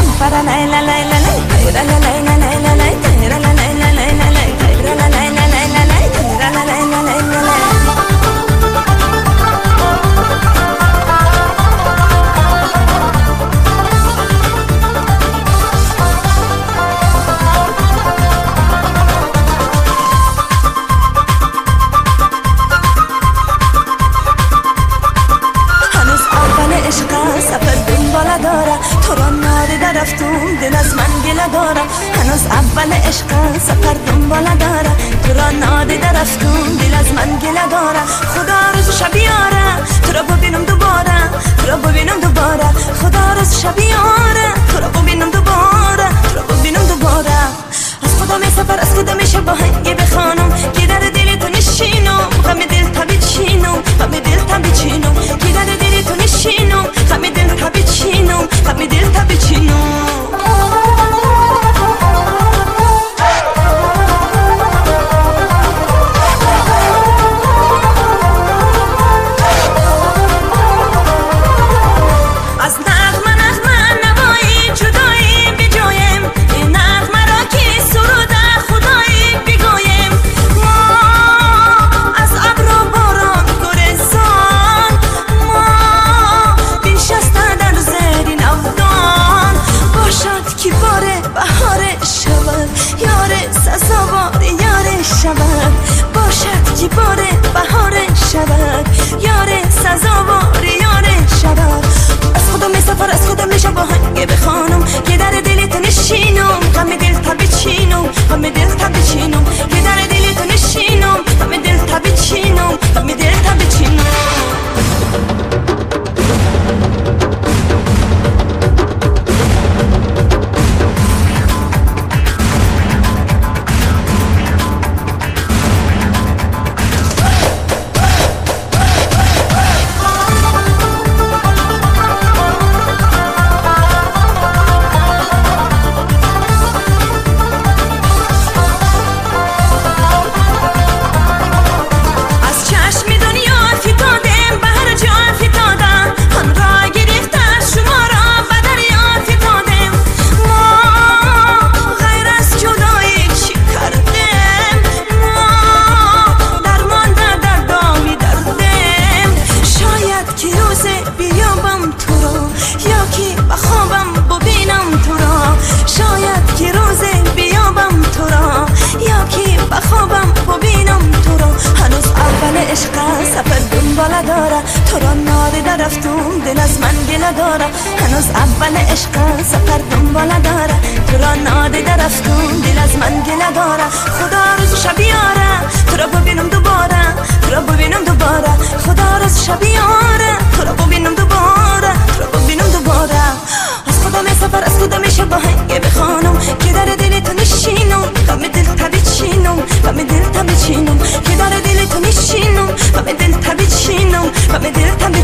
دل از من گله داره، هنوز اول عشق سفر دنبال داره. تو را نادیده رفتم، دل از من گله داره. خدا روز شب بیاره تو را ببینم دوباره، تو را ببینم دوباره. خدا روز شب بیاره تو را ببینم دوباره، تو را ببینم دوباره. از خدا می سفر، از خدا میشه با هنگی بخوانم که در دل تو نشینم، غم دل تبی چینم، غم دل تبی چینم. که در دل تو نشینم، غم دل تبی چینم، غم دل تبی چینم. باشد که باره بهار شود، یار سزاوار یار شود. از خدا می سفر، از خدا میشه با هنگه بخوانم که در دل تو نشینم، غم دل تبی چینم، غم دل تبی چینم. که در دل تو نشینم، غم دل تبی چینم، غم دل تبی چینم. تو را نادیده رفتم، دل از من گله داره. هنوز اول عشق سفر دنبال داره. تو را نادیده رفتم، دل از من گله داره. خدا روز شب بیاره تو را ببینم دوباره، تو را ببینم دوباره. خدا روز شب بیاره تو را ببینم دوباره، تو را ببینم دوباره. از خدا می سفر، از خدا میشه با هنگه بخوانم که در دل تو نشینم، غم دل تبی چینم، غم دل تبی چینم. که در دل تو نشینم، غم دل تبی چینم، غم دل تبی